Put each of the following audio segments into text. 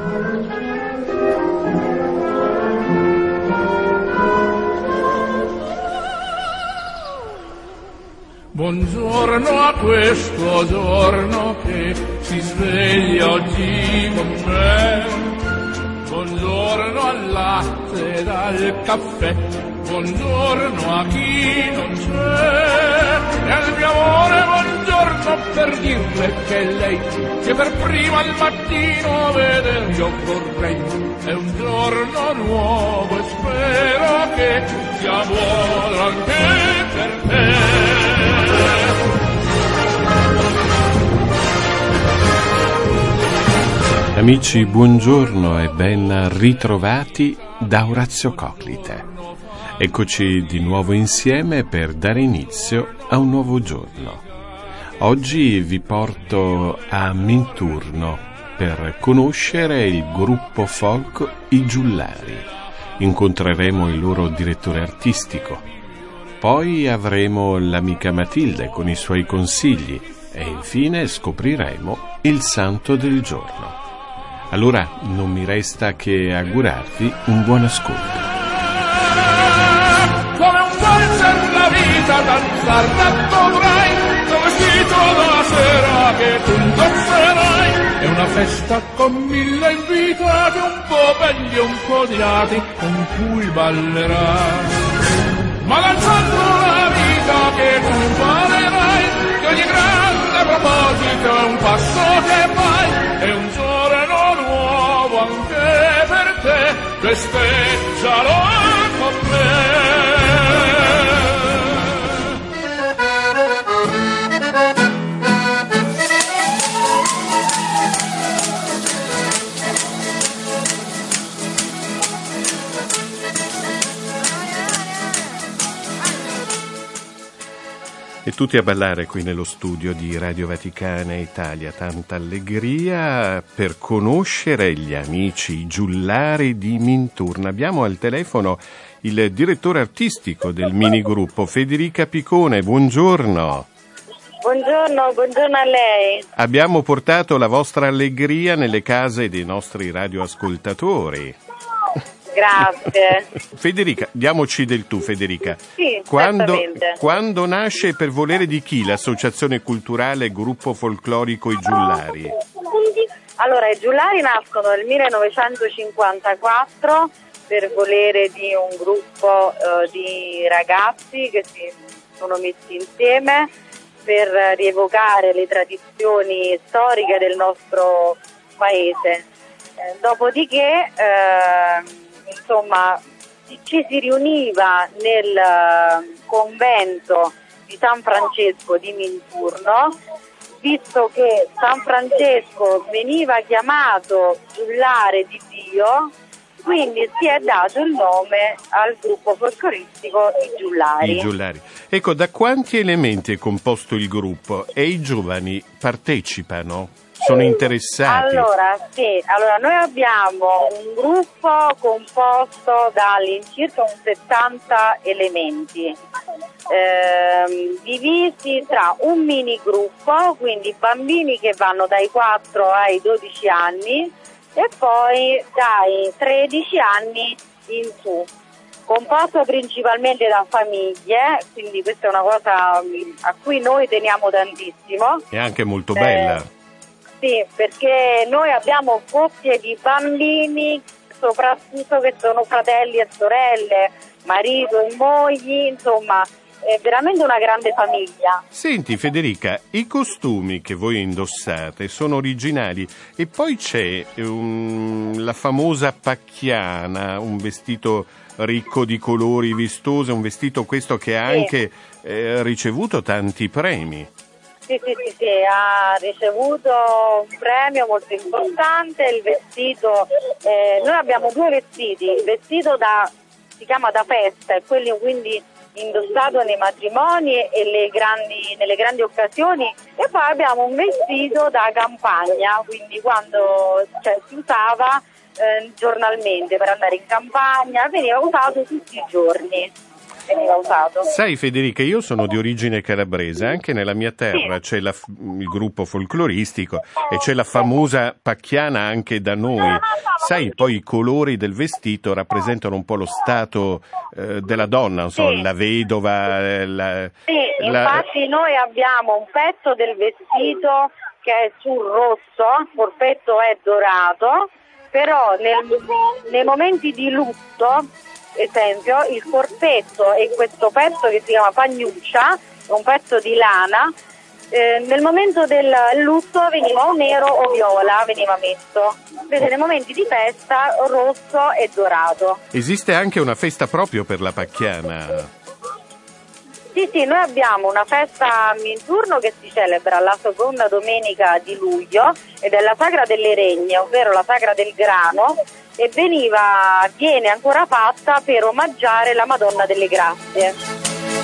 Buongiorno a questo giorno che si sveglia oggi con me. Buongiorno al latte ed al caffè. Buongiorno a chi non c'è. E al mio amore buongiorno per dirle che lei che per prima al mattino veder io vorrei. È un giorno nuovo e spero che sia buono anche per te. Amici, buongiorno e ben ritrovati da Orazio Coclite. Eccoci di nuovo insieme per dare inizio a un nuovo giorno. Oggi vi porto a Minturno per conoscere il gruppo folk I Giullari. Incontreremo il loro direttore artistico. Poi avremo l'amica Matilde con i suoi consigli e infine scopriremo il santo del giorno. Allora non mi resta che augurarvi un buon ascolto. Come un valzer la vita danzarla dovrai, tuo vestito da sera che tu indosserai. È una festa con 1000 invitati, un po' belli e un po' odiati, con cui ballerai. Ma danzando la vita che tu imparerai, che ogni grande proposito è un passo che fai, è un giorno nuovo anche per te, festeggialo con me. E tutti a ballare qui nello studio di Radio Vaticana Italia, tanta allegria per conoscere gli amici Giullari di Minturno. Abbiamo al telefono il direttore artistico del minigruppo, Federica Picone, buongiorno. Buongiorno a lei. Abbiamo portato la vostra allegria nelle case dei nostri radioascoltatori. Grazie. Federica, diamoci del tu, Federica. Sì, quando nasce e per volere di chi l'associazione culturale Gruppo Folclorico I Giullari? Allora, i Giullari nascono nel 1954 per volere di un gruppo di ragazzi che si sono messi insieme per rievocare le tradizioni storiche del nostro paese. Dopodiché ci si riuniva nel convento di San Francesco di Minturno, visto che San Francesco veniva chiamato giullare di Dio, quindi si è dato il nome al gruppo folcloristico I Giullari. I Giullari. Ecco, da quanti elementi è composto il gruppo e i giovani partecipano? Sono interessati? Allora, noi abbiamo un gruppo composto da all'incirca un 70 elementi, divisi tra un mini gruppo, quindi bambini che vanno dai 4 ai 12 anni e poi dai 13 anni in su, composto principalmente da famiglie, quindi questa è una cosa a cui noi teniamo tantissimo. È anche molto bella. Sì, perché noi abbiamo coppie di bambini, soprattutto che sono fratelli e sorelle, marito e mogli, insomma, è veramente una grande famiglia. Senti Federica, i costumi che voi indossate sono originali e poi c'è la famosa pacchiana, un vestito ricco di colori, vistoso, un vestito questo che ha anche ricevuto tanti premi. Sì, ha ricevuto un premio molto importante, il vestito, noi abbiamo 2 vestiti, il vestito si chiama da festa, è quello quindi indossato nei matrimoni e nelle grandi occasioni, e poi abbiamo un vestito da campagna, quindi quando si usava giornalmente per andare in campagna, veniva usato tutti i giorni. veniva usato. Sai Federica, io sono di origine calabrese, anche nella mia terra c'è il gruppo folcloristico e c'è la famosa pacchiana anche da noi. Sai, poi i colori del vestito rappresentano un po' lo stato della donna, non so, la vedova. Infatti noi abbiamo un pezzo del vestito che è sul rosso, il corpetto è dorato, però nei momenti di lutto, esempio, il corpetto e questo pezzo che si chiama pagnuccia, un pezzo di lana, nel momento del lutto veniva o nero o viola, veniva messo. Invece nei momenti di festa rosso e dorato. Esiste anche una festa proprio per la pacchiana? Sì, noi abbiamo una festa a Minturno che si celebra la seconda domenica di luglio ed è la Sagra delle Regne, ovvero la Sagra del Grano, e viene ancora fatta per omaggiare la Madonna delle Grazie.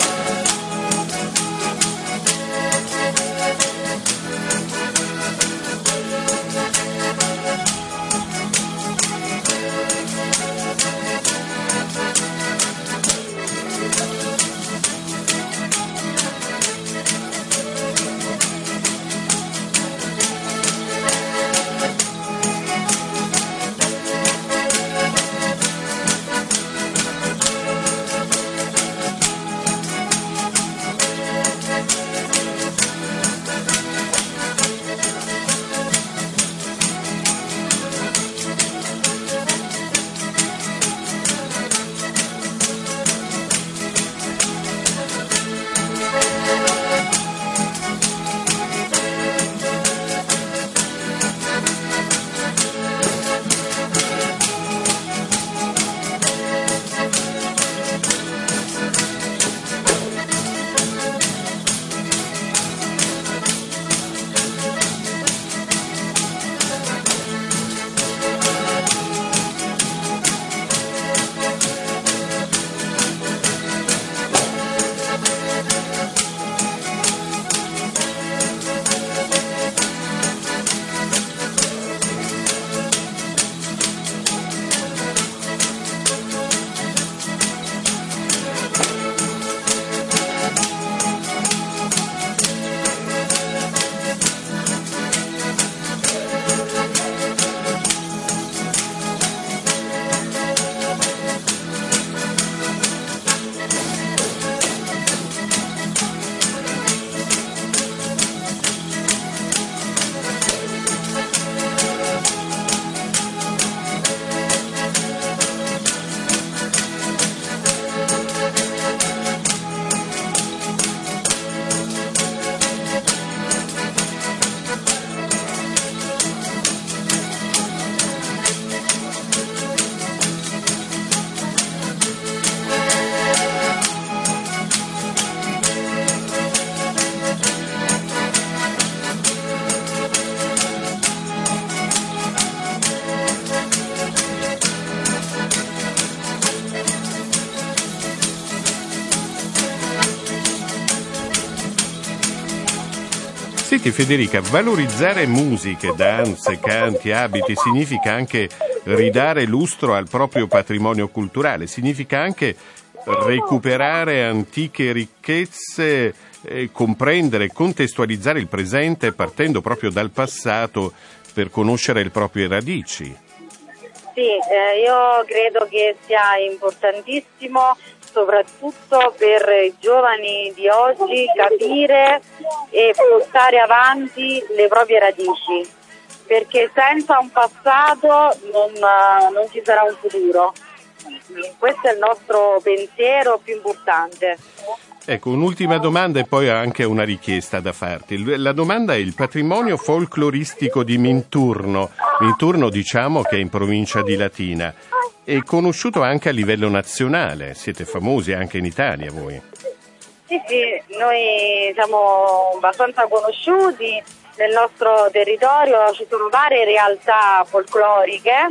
Senti Federica, valorizzare musiche, danze, canti, abiti significa anche ridare lustro al proprio patrimonio culturale, significa anche recuperare antiche ricchezze, comprendere, contestualizzare il presente partendo proprio dal passato per conoscere le proprie radici. Sì, io credo che sia importantissimo soprattutto per i giovani di oggi capire e portare avanti le proprie radici, perché senza un passato non ci sarà un futuro. Questo è il nostro pensiero più importante. Ecco, un'ultima domanda e poi anche una richiesta da farti. La domanda è il patrimonio folcloristico di Minturno. Minturno diciamo che è in provincia di Latina. È conosciuto anche a livello nazionale, siete famosi anche in Italia voi. Sì, noi siamo abbastanza conosciuti nel nostro territorio, ci sono varie realtà folcloriche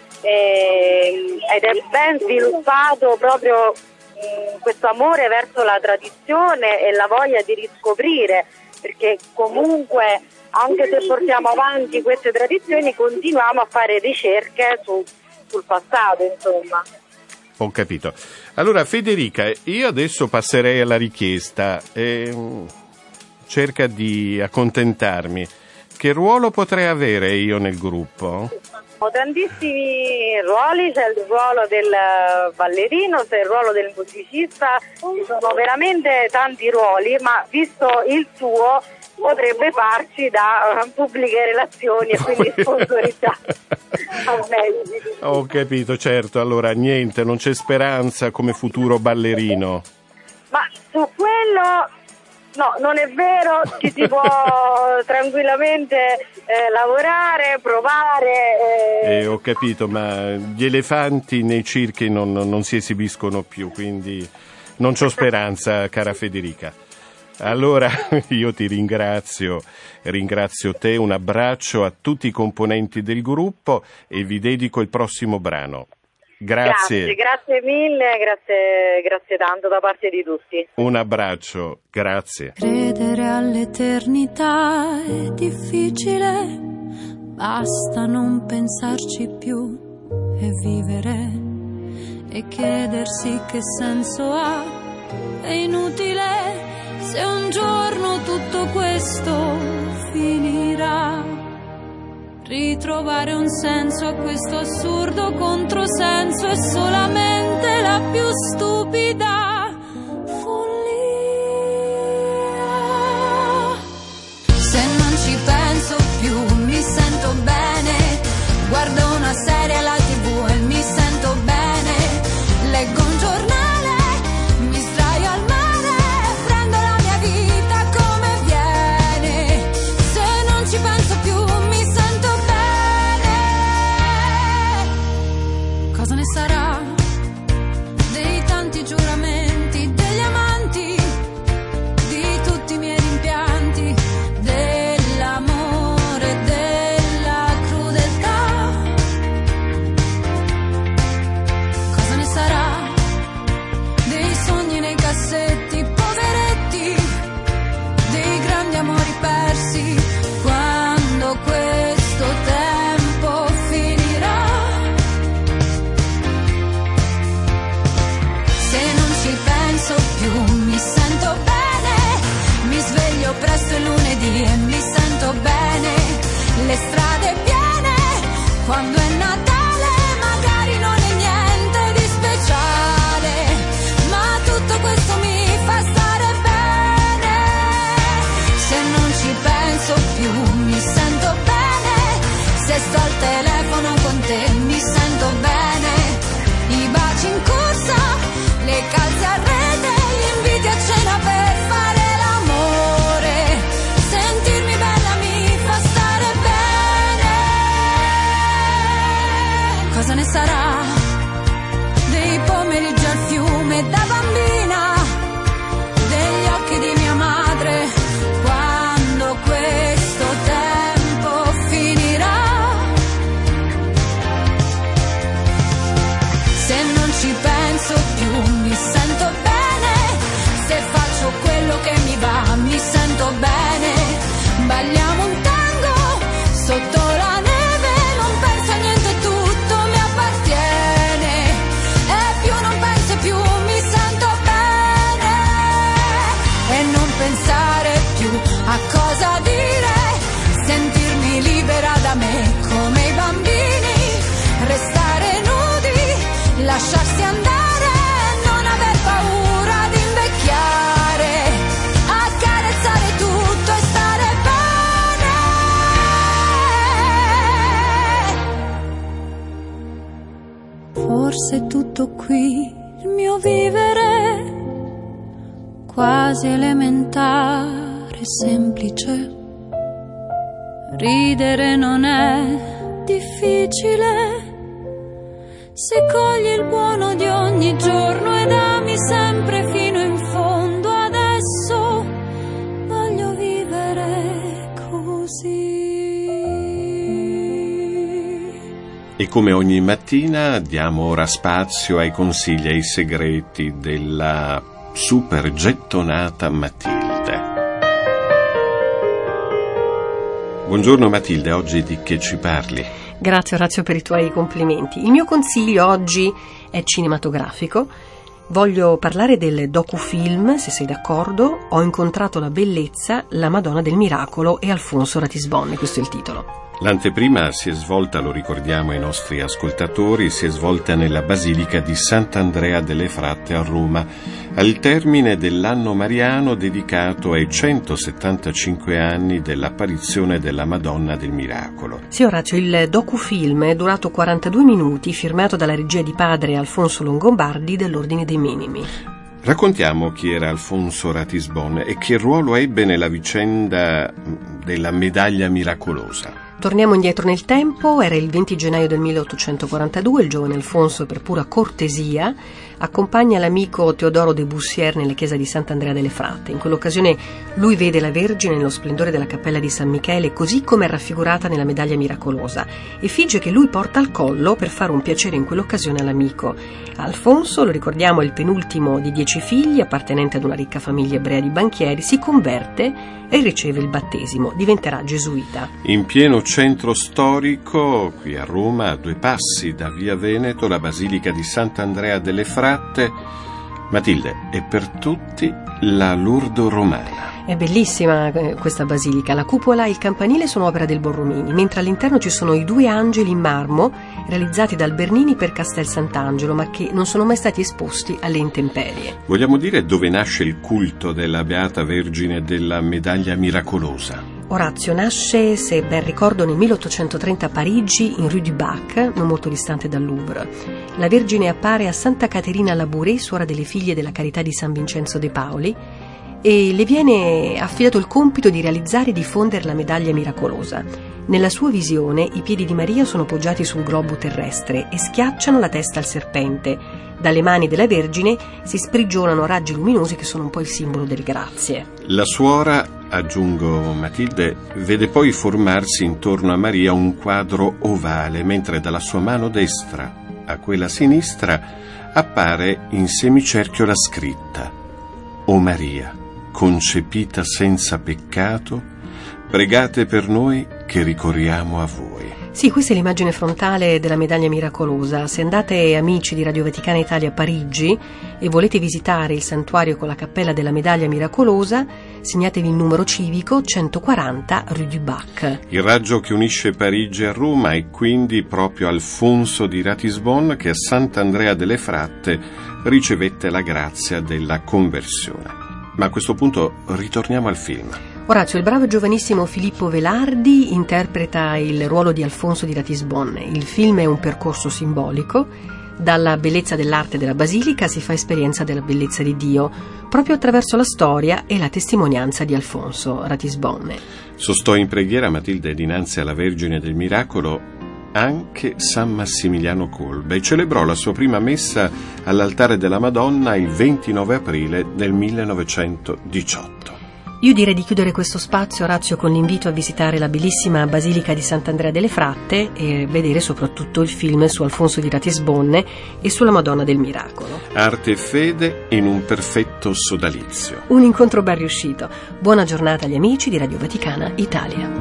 ed è ben sviluppato proprio questo amore verso la tradizione e la voglia di riscoprire, perché comunque anche se portiamo avanti queste tradizioni continuiamo a fare ricerche sul passato, insomma. Ho capito. Allora, Federica, io adesso passerei alla richiesta. Cerca di accontentarmi. Che ruolo potrei avere io nel gruppo? Ho tantissimi ruoli, c'è il ruolo del ballerino, c'è il ruolo del musicista, ci sono veramente tanti ruoli, ma visto il suo potrebbe farci da pubbliche relazioni e quindi sponsorizzare al meglio. Ho capito, certo. Allora, niente, non c'è speranza come futuro ballerino. Ma su quello... No, non è vero, ci si può tranquillamente lavorare, provare. Ho capito, ma gli elefanti nei circhi non si esibiscono più, quindi non c'ho speranza, cara Federica. Allora io ti ringrazio te, un abbraccio a tutti i componenti del gruppo e vi dedico il prossimo brano. Grazie mille, grazie tanto da parte di tutti. Un abbraccio, grazie. Credere all'eternità è difficile, basta non pensarci più e vivere e chiedersi che senso ha. È inutile se un giorno tutto questo finirà. Ritrovare un senso a questo assurdo controsenso è solamente la più stupida follia. Se non ci penso più mi sento bene, guardo una serie alla TV e mi sento bene, leggo un giornale, mi sdraio al mare, prendo la mia vita come viene. Se non ci penso più mi sento cosa ne sarà dei tanti giuramenti, degli amanti, di tutti i miei rimpianti, dell'amore, della crudeltà? Cosa ne sarà dei sogni nei cassetti, poveretti, dei grandi amori persi, quando questo tempo finirà? Più mi sento bene, mi sveglio presto il lunedì e mi sento bene, le strade piene, quando è Natale magari non è niente di speciale, ma tutto questo mi fa stare bene. Se non ci penso più mi sento bene, se sto al telefono con te mi sento bene, i baci in corsa, le calze a rete, gli inviti a cena per fare l'amore, sentirmi bella mi fa stare bene. Cosa ne sarà dei pomeriggi al fiume da bambina, degli occhi di mia madre, quando questo tempo finirà? Se non ci penso più mi sento bene, se faccio quello che mi va mi sento bene, balliamo un tango sotto la neve, non penso a niente, tutto mi appartiene, e più non penso più mi sento bene, e non pensare più a cosa dire, sentirmi libera da me come i bambini, restare nudi, lasciarsi andare, non aver paura di invecchiare, accarezzare tutto e stare bene. Forse tutto qui, il mio vivere, quasi elementare, semplice, ridere non è difficile, se cogli il buono di ogni giorno ed ami sempre fino in fondo, adesso voglio vivere così. E come ogni mattina diamo ora spazio ai consigli, ai segreti della super gettonata Matilde. Buongiorno Matilde, oggi di che ci parli? Grazie Orazio per i tuoi complimenti. Il mio consiglio oggi è cinematografico. Voglio parlare del docufilm, se sei d'accordo. Ho incontrato la bellezza, la Madonna del Miracolo e Alfonso Ratisbonne, questo è il titolo. L'anteprima si è svolta, lo ricordiamo ai nostri ascoltatori, si è svolta nella Basilica di Sant'Andrea delle Fratte a Roma, al termine dell'anno mariano dedicato ai 175 anni dell'apparizione della Madonna del Miracolo. Sì, Orazio, il docufilm è durato 42 minuti, firmato dalla regia di padre Alfonso Longobardi dell'Ordine dei Minimi. Raccontiamo chi era Alfonso Ratisbonne e che ruolo ebbe nella vicenda della medaglia miracolosa. Torniamo indietro nel tempo, era il 20 gennaio del 1842, il giovane Alfonso, per pura cortesia, accompagna l'amico Teodoro de Bussière nella chiesa di Sant'Andrea delle Fratte. In quell'occasione lui vede la Vergine nello splendore della cappella di San Michele, così come è raffigurata nella medaglia miracolosa, e finge che lui porta al collo per fare un piacere in quell'occasione all'amico. Alfonso, lo ricordiamo, è il penultimo di 10 figli, appartenente ad una ricca famiglia ebrea di banchieri, si converte e riceve il battesimo, diventerà gesuita. In pieno centro storico, qui a Roma, a 2 passi da Via Veneto, la Basilica di Sant'Andrea delle Fratte. Matilde, è per tutti la Lourdes romana. È bellissima questa basilica, la cupola e il campanile sono opera del Borromini, mentre all'interno ci sono i 2 angeli in marmo realizzati dal Bernini per Castel Sant'Angelo, ma che non sono mai stati esposti alle intemperie. Vogliamo dire dove nasce il culto della Beata Vergine della medaglia miracolosa? Orazio, nasce, se ben ricordo, nel 1830 a Parigi, in Rue du Bac, non molto distante dal Louvre. La Vergine appare a Santa Caterina Labouré, suora delle figlie della Carità di San Vincenzo de Paoli, e le viene affidato il compito di realizzare e diffondere la medaglia miracolosa. Nella sua visione i piedi di Maria sono poggiati sul globo terrestre e schiacciano la testa al serpente. Dalle mani della Vergine si sprigionano raggi luminosi che sono un po' il simbolo delle grazie. La suora, aggiungo Matilde, vede poi formarsi intorno a Maria un quadro ovale, mentre dalla sua mano destra a quella sinistra appare in semicerchio la scritta: O Maria, concepita senza peccato, pregate per noi che ricorriamo a voi. Sì, questa è l'immagine frontale della medaglia miracolosa. Se andate, amici di Radio Vaticana Italia, a Parigi e volete visitare il santuario con la cappella della medaglia miracolosa, segnatevi il numero civico 140 Rue du Bac. Il raggio che unisce Parigi a Roma è quindi proprio Alfonso di Ratisbonne, che a Sant'Andrea delle Fratte ricevette la grazia della conversione. Ma a questo punto ritorniamo al film. Orazio, il bravo e giovanissimo Filippo Velardi interpreta il ruolo di Alfonso di Ratisbonne. Il film è un percorso simbolico. Dalla bellezza dell'arte della basilica si fa esperienza della bellezza di Dio, proprio attraverso la storia e la testimonianza di Alfonso Ratisbonne. Sostò in preghiera, Matilde, dinanzi alla Vergine del Miracolo anche San Massimiliano Kolbe e celebrò la sua prima messa all'altare della Madonna il 29 aprile del 1918. Io direi di chiudere questo spazio, Orazio, con l'invito a visitare la bellissima Basilica di Sant'Andrea delle Fratte e vedere soprattutto il film su Alfonso di Ratisbonne e sulla Madonna del Miracolo. Arte e fede in un perfetto sodalizio. Un incontro ben riuscito. Buona giornata agli amici di Radio Vaticana Italia.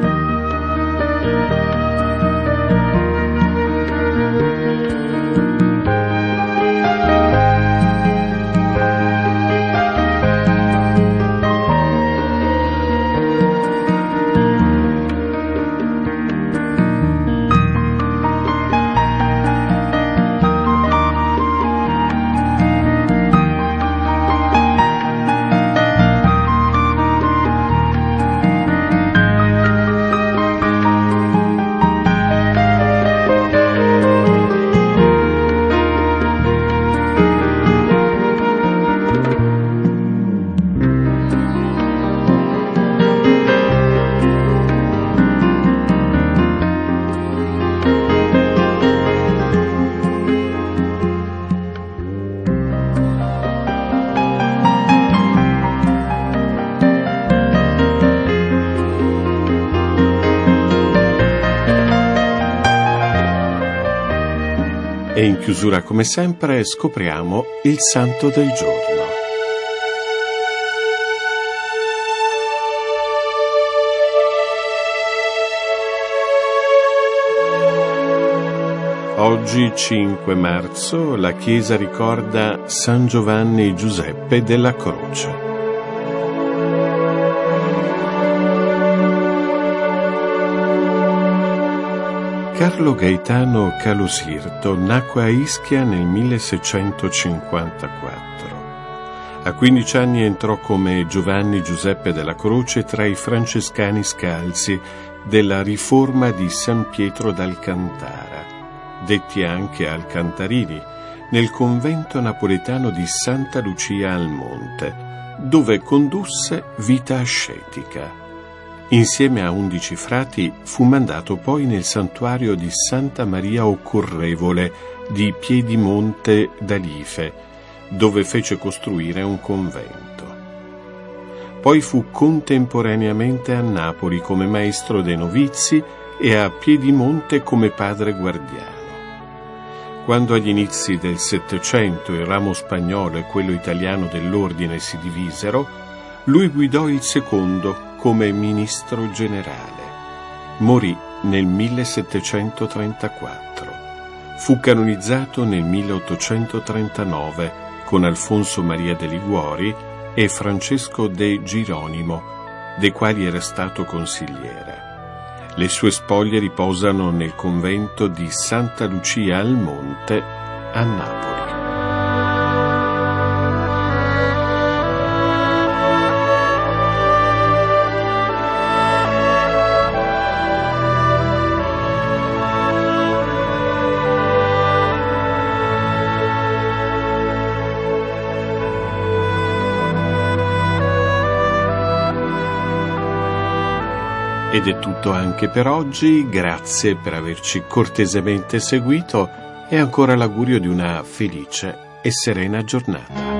E in chiusura, come sempre, scopriamo il santo del giorno. Oggi, 5 marzo, la Chiesa ricorda San Giovanni Giuseppe della Croce. Carlo Gaetano Calosirto nacque a Ischia nel 1654. A 15 anni entrò come Giovanni Giuseppe della Croce tra i francescani scalzi della riforma di San Pietro d'Alcantara, detti anche Alcantarini, nel convento napoletano di Santa Lucia al Monte, dove condusse vita ascetica. Insieme a 11 frati fu mandato poi nel santuario di Santa Maria Occorrevole di Piedimonte d'Alife, dove fece costruire un convento. Poi fu contemporaneamente a Napoli come maestro dei novizi e a Piedimonte come padre guardiano. Quando agli inizi del Settecento il ramo spagnolo e quello italiano dell'ordine si divisero, lui guidò il secondo come ministro generale. Morì nel 1734. Fu canonizzato nel 1839 con Alfonso Maria de Liguori e Francesco de Gironimo, dei quali era stato consigliere. Le sue spoglie riposano nel convento di Santa Lucia al Monte a Napoli. Ed è tutto anche per oggi, grazie per averci cortesemente seguito e ancora l'augurio di una felice e serena giornata.